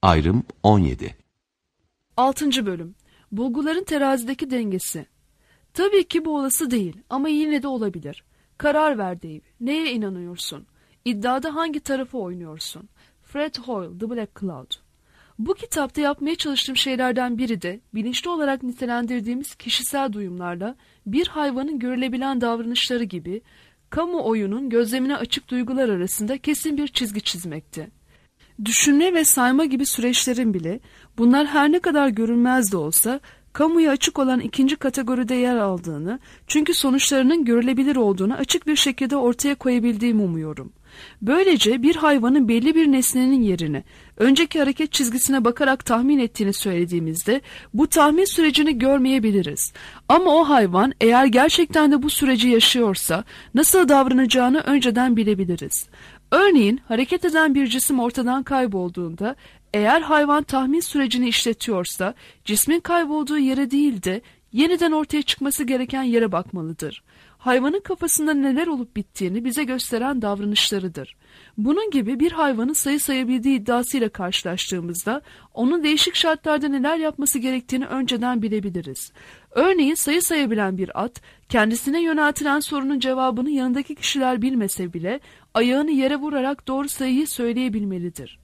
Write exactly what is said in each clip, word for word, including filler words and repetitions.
Ayrım on yedi. altıncı Bölüm. Bulguların terazideki dengesi. Tabii ki bu olası değil ama yine de olabilir. Karar ver Dave. Neye inanıyorsun? İddiada hangi tarafı oynuyorsun? Fred Hoyle, The Black Cloud. Bu kitapta yapmaya çalıştığım şeylerden biri de bilinçli olarak nitelendirdiğimiz kişisel duyumlarla bir hayvanın görülebilen davranışları gibi kamuoyunun gözlemine açık duygular arasında kesin bir çizgi çizmekti. Düşünme ve sayma gibi süreçlerin bile, bunlar her ne kadar görünmez de olsa, kamuya açık olan ikinci kategoride yer aldığını, çünkü sonuçlarının görülebilir olduğunu açık bir şekilde ortaya koyabildiğimi umuyorum. Böylece bir hayvanın belli bir nesnenin yerini, önceki hareket çizgisine bakarak tahmin ettiğini söylediğimizde, bu tahmin sürecini görmeyebiliriz. Ama o hayvan eğer gerçekten de bu süreci yaşıyorsa, nasıl davranacağını önceden bilebiliriz. Örneğin hareket eden bir cisim ortadan kaybolduğunda, eğer hayvan tahmin sürecini işletiyorsa, cismin kaybolduğu yere değil de yeniden ortaya çıkması gereken yere bakmalıdır. Hayvanın kafasında neler olup bittiğini bize gösteren davranışlarıdır. Bunun gibi bir hayvanın sayı sayabildiği iddiasıyla karşılaştığımızda, onun değişik şartlarda neler yapması gerektiğini önceden bilebiliriz. Örneğin sayı sayabilen bir at, kendisine yöneltilen sorunun cevabını yanındaki kişiler bilmese bile, ayağını yere vurarak doğru sayıyı söyleyebilmelidir.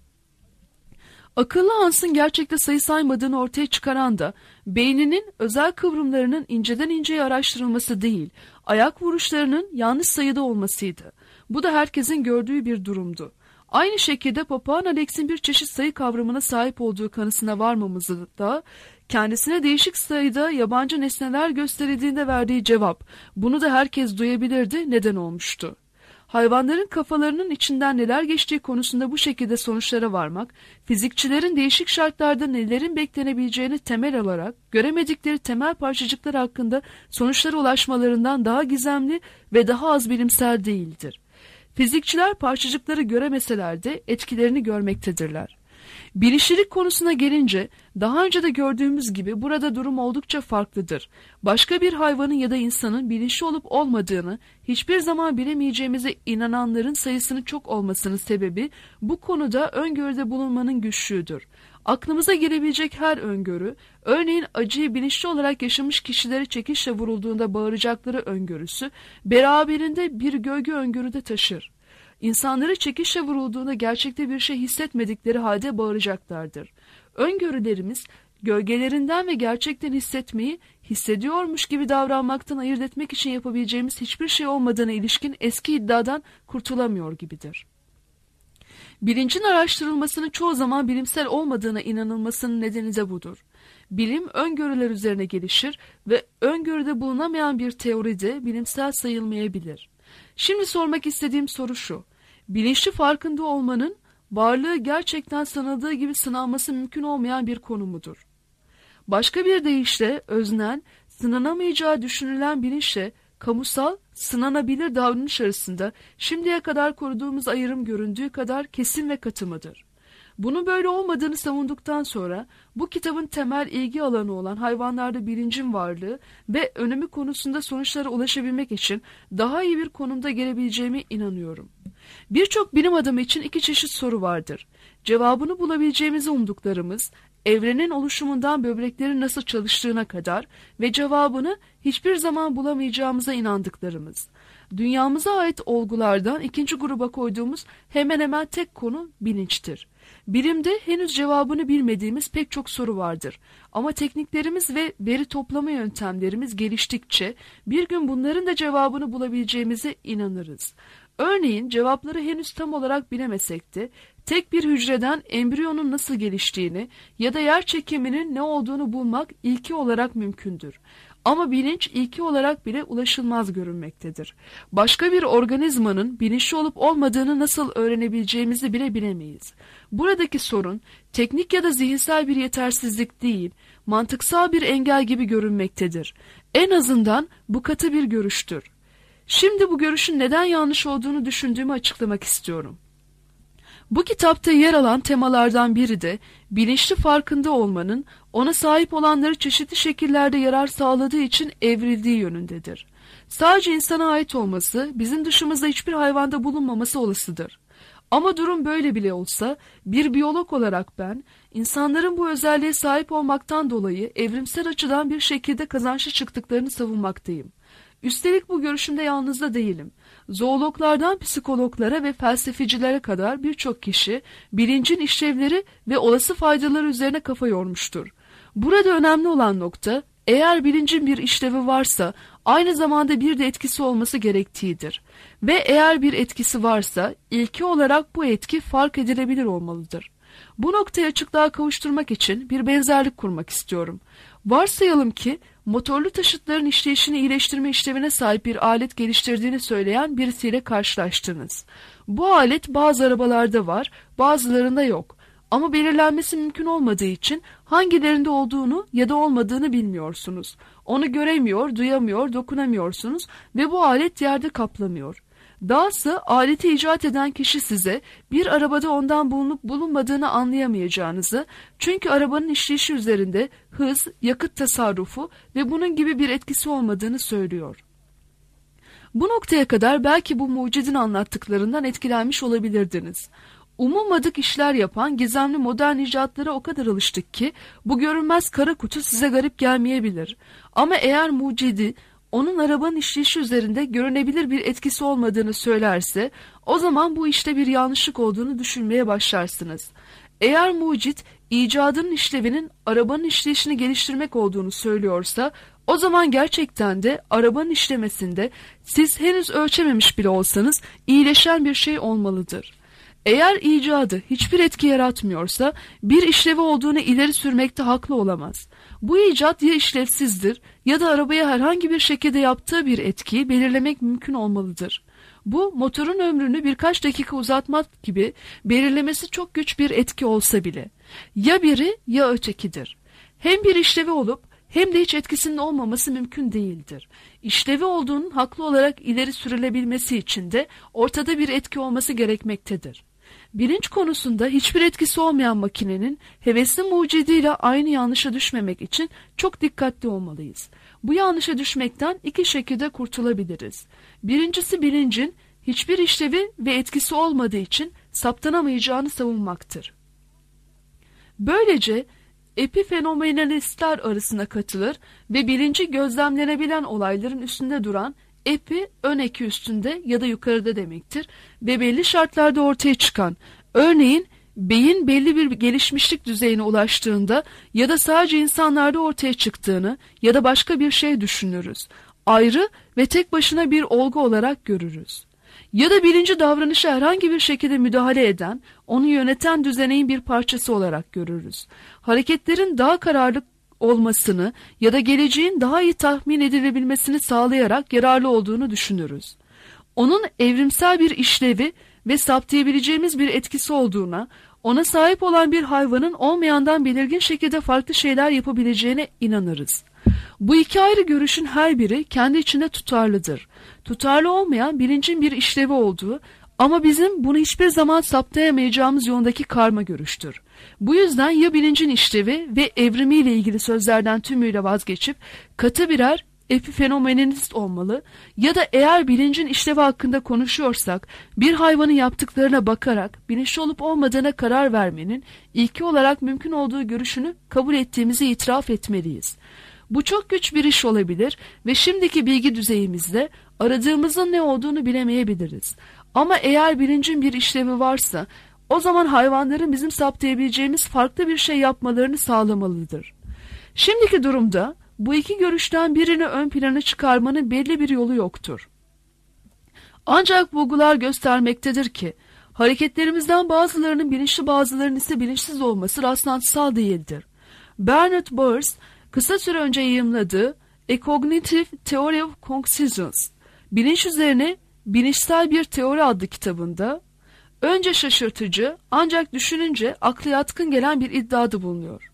Akıllı Hans'ın gerçekte sayı saymadığını ortaya çıkaran da, beyninin özel kıvrımlarının inceden inceye araştırılması değil, ayak vuruşlarının yanlış sayıda olmasıydı. Bu da herkesin gördüğü bir durumdu. Aynı şekilde papağan Alex'in bir çeşit sayı kavramına sahip olduğu kanısına varmamızı da, kendisine değişik sayıda yabancı nesneler gösterildiğinde verdiği cevap, bunu da herkes duyabilirdi, neden olmuştu. Hayvanların kafalarının içinden neler geçtiği konusunda bu şekilde sonuçlara varmak, fizikçilerin değişik şartlarda nelerin beklenebileceğini temel alarak göremedikleri temel parçacıklar hakkında sonuçlara ulaşmalarından daha gizemli ve daha az bilimsel değildir. Fizikçiler parçacıkları göremeseler de etkilerini görmektedirler. Bilinçlilik konusuna gelince, daha önce de gördüğümüz gibi burada durum oldukça farklıdır. Başka bir hayvanın ya da insanın bilinçli olup olmadığını hiçbir zaman bilemeyeceğimize inananların sayısının çok olmasının sebebi bu konuda öngörüde bulunmanın güçlüğüdür. Aklımıza gelebilecek her öngörü, örneğin acıyı bilinçli olarak yaşamış kişilere çekişle vurulduğunda bağıracakları öngörüsü, beraberinde bir gölge öngörüde taşır. İnsanları çekişle vurulduğunda gerçekte bir şey hissetmedikleri halde bağıracaklardır. Öngörülerimiz, gölgelerinden ve gerçekten hissetmeyi, hissediyormuş gibi davranmaktan ayırt etmek için yapabileceğimiz hiçbir şey olmadığına ilişkin eski iddiadan kurtulamıyor gibidir. Bilincin araştırılmasının çoğu zaman bilimsel olmadığına inanılmasının nedeni de budur. Bilim öngörüler üzerine gelişir ve öngörüde bulunamayan bir teori de bilimsel sayılmayabilir. Şimdi sormak istediğim soru şu: bilinçli farkında olmanın varlığı gerçekten sanıldığı gibi sınanması mümkün olmayan bir konu mudur? Başka bir deyişle öznel, sınanamayacağı düşünülen bilinçle kamusal, sınanabilir davranış arasında şimdiye kadar koruduğumuz ayrım göründüğü kadar kesin ve katı mıdır? Bunun böyle olmadığını savunduktan sonra bu kitabın temel ilgi alanı olan hayvanlarda bilincin varlığı ve önemi konusunda sonuçlara ulaşabilmek için daha iyi bir konumda gelebileceğime inanıyorum. Birçok bilim adamı için iki çeşit soru vardır. Cevabını bulabileceğimizi umduklarımız, evrenin oluşumundan böbreklerin nasıl çalıştığına kadar ve cevabını hiçbir zaman bulamayacağımıza inandıklarımız. Dünyamıza ait olgulardan ikinci gruba koyduğumuz hemen hemen tek konu bilinçtir. Bilimde henüz cevabını bilmediğimiz pek çok soru vardır. Ama tekniklerimiz ve veri toplama yöntemlerimiz geliştikçe bir gün bunların da cevabını bulabileceğimize inanırız. Örneğin cevapları henüz tam olarak bilemesek de tek bir hücreden embriyonun nasıl geliştiğini ya da yer çekiminin ne olduğunu bulmak ilki olarak mümkündür. Ama bilinç ilki olarak bile ulaşılmaz görünmektedir. Başka bir organizmanın bilinçli olup olmadığını nasıl öğrenebileceğimizi bile bilemeyiz. Buradaki sorun teknik ya da zihinsel bir yetersizlik değil, mantıksal bir engel gibi görünmektedir. En azından bu katı bir görüştür. Şimdi bu görüşün neden yanlış olduğunu düşündüğümü açıklamak istiyorum. Bu kitapta yer alan temalardan biri de bilinçli farkında olmanın ona sahip olanları çeşitli şekillerde yarar sağladığı için evrildiği yönündedir. Sadece insana ait olması, bizim dışımızda hiçbir hayvanda bulunmaması olasıdır. Ama durum böyle bile olsa bir biyolog olarak ben insanların bu özelliğe sahip olmaktan dolayı evrimsel açıdan bir şekilde kazançlı çıktıklarını savunmaktayım. Üstelik bu görüşümde yalnız da değilim. Zoologlardan psikologlara ve felsefecilere kadar birçok kişi bilincin işlevleri ve olası faydaları üzerine kafa yormuştur. Burada önemli olan nokta, eğer bilincin bir işlevi varsa aynı zamanda bir de etkisi olması gerektiğidir. Ve eğer bir etkisi varsa ilki olarak bu etki fark edilebilir olmalıdır. Bu noktayı açıklığa kavuşturmak için bir benzerlik kurmak istiyorum. Varsayalım ki motorlu taşıtların işleyişini iyileştirme işlevine sahip bir alet geliştirdiğini söyleyen birisiyle karşılaştınız. Bu alet bazı arabalarda var, bazılarında yok. Ama belirlenmesi mümkün olmadığı için hangilerinde olduğunu ya da olmadığını bilmiyorsunuz. Onu göremiyor, duyamıyor, dokunamıyorsunuz ve bu alet yerde kaplamıyor. Dahası aleti icat eden kişi size bir arabada ondan bulunup bulunmadığını anlayamayacağınızı, çünkü arabanın işleyişi üzerinde hız, yakıt tasarrufu ve bunun gibi bir etkisi olmadığını söylüyor. Bu noktaya kadar belki bu mucidin anlattıklarından etkilenmiş olabilirdiniz. Umulmadık işler yapan gizemli modern icatlara o kadar alıştık ki bu görünmez kara kutu size garip gelmeyebilir. Ama eğer mucidi onun arabanın işleyişi üzerinde görünebilir bir etkisi olmadığını söylerse, o zaman bu işte bir yanlışlık olduğunu düşünmeye başlarsınız. Eğer mucit icadının işlevinin arabanın işleyişini geliştirmek olduğunu söylüyorsa, o zaman gerçekten de arabanın işlemesinde siz henüz ölçememiş bile olsanız iyileşen bir şey olmalıdır. Eğer icadı hiçbir etki yaratmıyorsa bir işlevi olduğunu ileri sürmekte haklı olamaz. Bu icat ya işlevsizdir ya da arabaya herhangi bir şekilde yaptığı bir etkiyi belirlemek mümkün olmalıdır. Bu motorun ömrünü birkaç dakika uzatmak gibi belirlemesi çok güç bir etki olsa bile. Ya biri ya ötekidir. Hem bir işlevi olup hem de hiç etkisinin olmaması mümkün değildir. İşlevi olduğunun haklı olarak ileri sürülebilmesi için de ortada bir etki olması gerekmektedir. Bilinç konusunda hiçbir etkisi olmayan makinenin hevesli mucidiyle aynı yanlışa düşmemek için çok dikkatli olmalıyız. Bu yanlışa düşmekten iki şekilde kurtulabiliriz. Birincisi bilincin hiçbir işlevi ve etkisi olmadığı için saptanamayacağını savunmaktır. Böylece epifenomenalistler arasına katılır ve bilinci gözlemlenebilen olayların üstünde duran epi ön eki üstünde ya da yukarıda demektir ve belli şartlarda ortaya çıkan, örneğin beyin belli bir gelişmişlik düzeyine ulaştığında ya da sadece insanlarda ortaya çıktığını ya da başka bir şey düşünürüz. Ayrı ve tek başına bir olgu olarak görürüz. Ya da bilinci davranışa herhangi bir şekilde müdahale eden, onu yöneten düzeneğin bir parçası olarak görürüz. Hareketlerin daha kararlı olmasını ya da geleceğin daha iyi tahmin edilebilmesini sağlayarak yararlı olduğunu düşünürüz. Onun evrimsel bir işlevi ve saptayabileceğimiz bir etkisi olduğuna, ona sahip olan bir hayvanın olmayandan belirgin şekilde farklı şeyler yapabileceğine inanırız. Bu iki ayrı görüşün her biri kendi içinde tutarlıdır. Tutarlı olmayan bilincin bir işlevi olduğu ama bizim bunu hiçbir zaman saptayamayacağımız yolundaki karma görüştür. Bu yüzden ya bilincin işlevi ve evrimiyle ilgili sözlerden tümüyle vazgeçip katı birer epifenomenalist olmalı ya da eğer bilincin işlevi hakkında konuşuyorsak bir hayvanın yaptıklarına bakarak bilinçli olup olmadığına karar vermenin ilki olarak mümkün olduğu görüşünü kabul ettiğimizi itiraf etmeliyiz. Bu çok güç bir iş olabilir ve şimdiki bilgi düzeyimizde aradığımızın ne olduğunu bilemeyebiliriz. Ama eğer bilincin bir işlevi varsa o zaman hayvanların bizim saptayabileceğimiz farklı bir şey yapmalarını sağlamalıdır. Şimdiki durumda bu iki görüşten birini ön plana çıkarmanın belli bir yolu yoktur. Ancak bulgular göstermektedir ki hareketlerimizden bazılarının bilinçli bazılarının ise bilinçsiz olması rastlantısal değildir. Bernard Burs kısa süre önce yayımladığı A Cognitive Theory of Consciousness, bilinç üzerine bilinçsel bir teori adlı kitabında önce şaşırtıcı ancak düşününce akla yatkın gelen bir iddiada bulunuyor.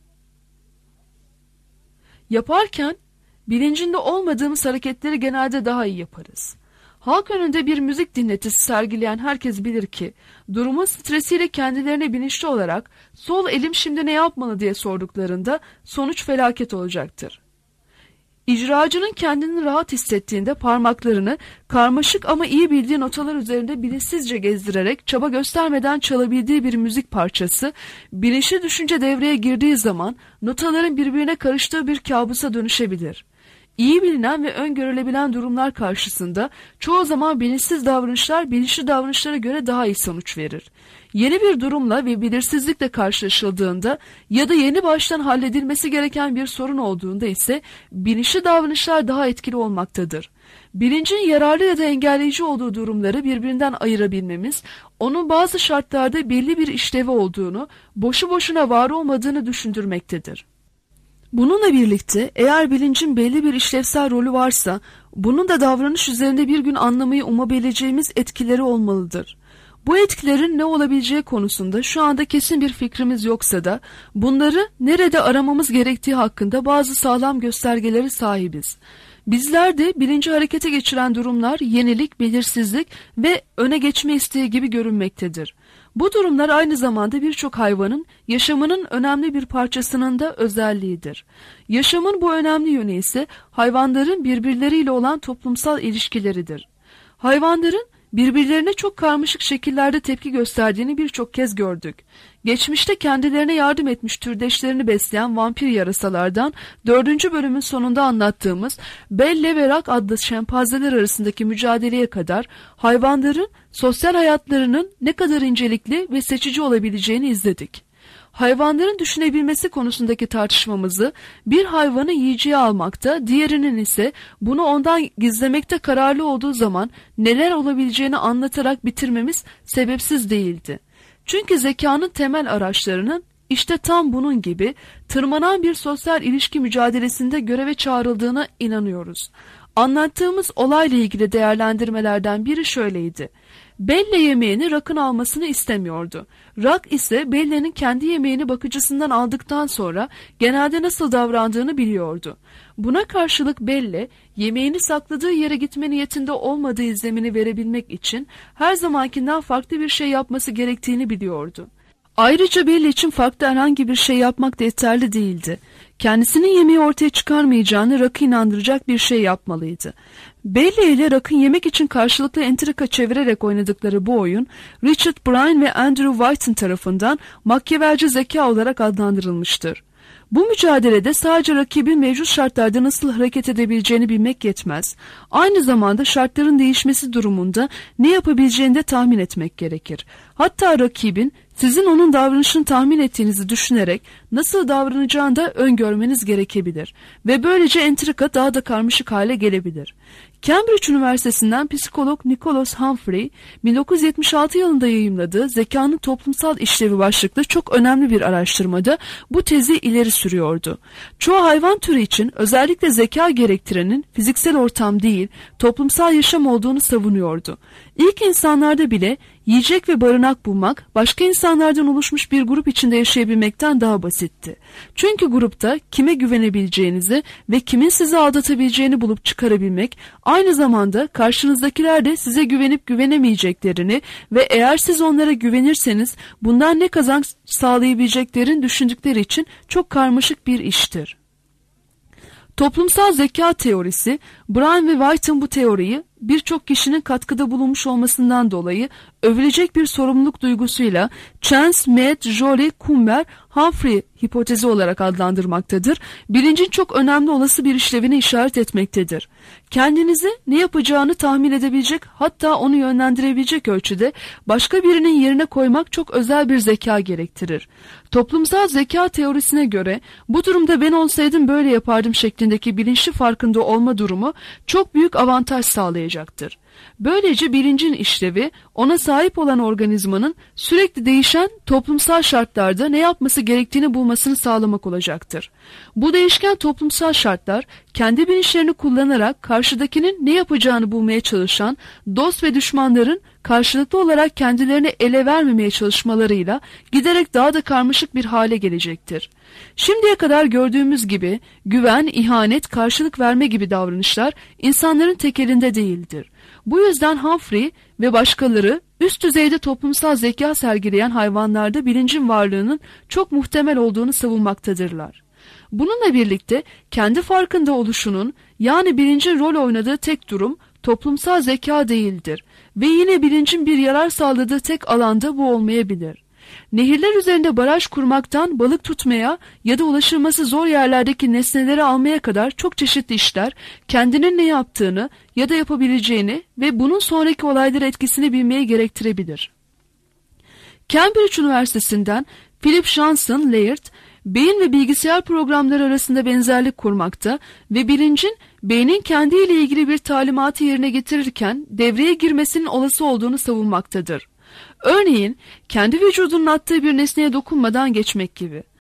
Yaparken bilincinde olmadığımız hareketleri genelde daha iyi yaparız. Halk önünde bir müzik dinletisi sergileyen herkes bilir ki durumun stresiyle kendilerine bilinçli olarak sol elim şimdi ne yapmalı diye sorduklarında sonuç felaket olacaktır. İcracının kendini rahat hissettiğinde parmaklarını karmaşık ama iyi bildiği notalar üzerinde bilinçsizce gezdirerek çaba göstermeden çalabildiği bir müzik parçası, bilinçli düşünce devreye girdiği zaman notaların birbirine karıştığı bir kabusa dönüşebilir. İyi bilinen ve öngörülebilen durumlar karşısında çoğu zaman bilinçsiz davranışlar bilinçli davranışlara göre daha iyi sonuç verir. Yeni bir durumla ve belirsizlikle karşılaşıldığında ya da yeni baştan halledilmesi gereken bir sorun olduğunda ise bilinçli davranışlar daha etkili olmaktadır. Bilincin yararlı ya da engelleyici olduğu durumları birbirinden ayırabilmemiz, onun bazı şartlarda belli bir işlevi olduğunu, boşu boşuna var olmadığını düşündürmektedir. Bununla birlikte eğer bilincin belli bir işlevsel rolü varsa, bunun da davranış üzerinde bir gün anlamayı umabileceğimiz etkileri olmalıdır. Bu etkilerin ne olabileceği konusunda şu anda kesin bir fikrimiz yoksa da, bunları nerede aramamız gerektiği hakkında bazı sağlam göstergeleri sahibiz. Bizler de bilinci harekete geçiren durumlar yenilik, belirsizlik ve öne geçme isteği gibi görünmektedir. Bu durumlar aynı zamanda birçok hayvanın yaşamının önemli bir parçasının da özelliğidir. Yaşamın bu önemli yönü ise hayvanların birbirleriyle olan toplumsal ilişkileridir. Hayvanların birbirlerine çok karmaşık şekillerde tepki gösterdiğini birçok kez gördük. Geçmişte kendilerine yardım etmiş türdeşlerini besleyen vampir yarasalardan dördüncü bölümün sonunda anlattığımız Belle ve Rak adlı şempanzeler arasındaki mücadeleye kadar hayvanların sosyal hayatlarının ne kadar incelikli ve seçici olabileceğini izledik. Hayvanların düşünebilmesi konusundaki tartışmamızı bir hayvanı yiyeceğe almakta, diğerinin ise bunu ondan gizlemekte kararlı olduğu zaman neler olabileceğini anlatarak bitirmemiz sebepsiz değildi. Çünkü zekanın temel araçlarının işte tam bunun gibi tırmanan bir sosyal ilişki mücadelesinde göreve çağrıldığına inanıyoruz. Anlattığımız olayla ilgili değerlendirmelerden biri şöyleydi. Belle yemeğini Rak'ın almasını istemiyordu. Rak ise Belle'nin kendi yemeğini bakıcısından aldıktan sonra genelde nasıl davrandığını biliyordu. Buna karşılık Belle, yemeğini sakladığı yere gitme niyetinde olmadığı izlemini verebilmek için her zamankinden farklı bir şey yapması gerektiğini biliyordu. Ayrıca Belle için farklı herhangi bir şey yapmak da yeterli değildi. Kendisinin yemeği ortaya çıkarmayacağını Rak'ı inandıracak bir şey yapmalıydı. Belle ile Rak'ın yemek için karşılıklı entrika çevirerek oynadıkları bu oyun, Richard Bryan ve Andrew White'ın tarafından makyavelci zeka olarak adlandırılmıştır. Bu mücadelede sadece rakibin mevcut şartlarda nasıl hareket edebileceğini bilmek yetmez. Aynı zamanda şartların değişmesi durumunda ne yapabileceğini de tahmin etmek gerekir. Hatta rakibin sizin onun davranışını tahmin ettiğinizi düşünerek nasıl davranacağını da öngörmeniz gerekebilir ve böylece entrika daha da karmaşık hale gelebilir. Cambridge Üniversitesi'nden psikolog Nicholas Humphrey, bin dokuz yüz yetmiş altı yılında yayımladığı Zekanın Toplumsal İşlevi başlıklı çok önemli bir araştırmada bu tezi ileri sürüyordu. Çoğu hayvan türü için özellikle zeka gerektirenin fiziksel ortam değil, toplumsal yaşam olduğunu savunuyordu. İlk insanlarda bile yiyecek ve barınak bulmak, başka insanlardan oluşmuş bir grup içinde yaşayabilmekten daha basitti. Çünkü grupta kime güvenebileceğinizi ve kimin sizi aldatabileceğini bulup çıkarabilmek, aynı zamanda karşınızdakiler de size güvenip güvenemeyeceklerini ve eğer siz onlara güvenirseniz bundan ne kazanç sağlayabileceklerini düşündükleri için çok karmaşık bir iştir. Toplumsal zeka teorisi, Bryan ve White'ın bu teoriyi birçok kişinin katkıda bulunmuş olmasından dolayı övülecek bir sorumluluk duygusuyla Chance, Mead, Joly, Kummer, Humphrey hipotezi olarak adlandırmaktadır. Bilincin çok önemli olası bir işlevine işaret etmektedir. Kendinizi ne yapacağını tahmin edebilecek, hatta onu yönlendirebilecek ölçüde başka birinin yerine koymak çok özel bir zeka gerektirir. Toplumsal zeka teorisine göre bu durumda ben olsaydım böyle yapardım şeklindeki bilinçli farkında olma durumu çok büyük avantaj sağlayacaktır. Böylece bilincin işlevi ona sahip olan organizmanın sürekli değişen toplumsal şartlarda ne yapması gerektiğini bulmasını sağlamak olacaktır. Bu değişken toplumsal şartlar kendi bilinçlerini kullanarak karşıdakinin ne yapacağını bulmaya çalışan dost ve düşmanların karşılıklı olarak kendilerini ele vermemeye çalışmalarıyla giderek daha da karmaşık bir hale gelecektir. Şimdiye kadar gördüğümüz gibi güven, ihanet, karşılık verme gibi davranışlar insanların tek elinde değildir. Bu yüzden Humphrey ve başkaları üst düzeyde toplumsal zeka sergileyen hayvanlarda bilincin varlığının çok muhtemel olduğunu savunmaktadırlar. Bununla birlikte kendi farkında oluşunun, yani bilincin rol oynadığı tek durum toplumsal zeka değildir ve yine bilincin bir yarar sağladığı tek alanda bu olmayabilir. Nehirler üzerinde baraj kurmaktan balık tutmaya ya da ulaşılması zor yerlerdeki nesneleri almaya kadar çok çeşitli işler kendinin ne yaptığını ya da yapabileceğini ve bunun sonraki olaylara etkisini bilmeyi gerektirebilir. Cambridge Üniversitesi'nden Philip Johnson Laird, beyin ve bilgisayar programları arasında benzerlik kurmakta ve bilincin beynin kendiyle ilgili bir talimatı yerine getirirken devreye girmesinin olası olduğunu savunmaktadır. Örneğin, kendi vücudunun attığı bir nesneye dokunmadan geçmek gibi.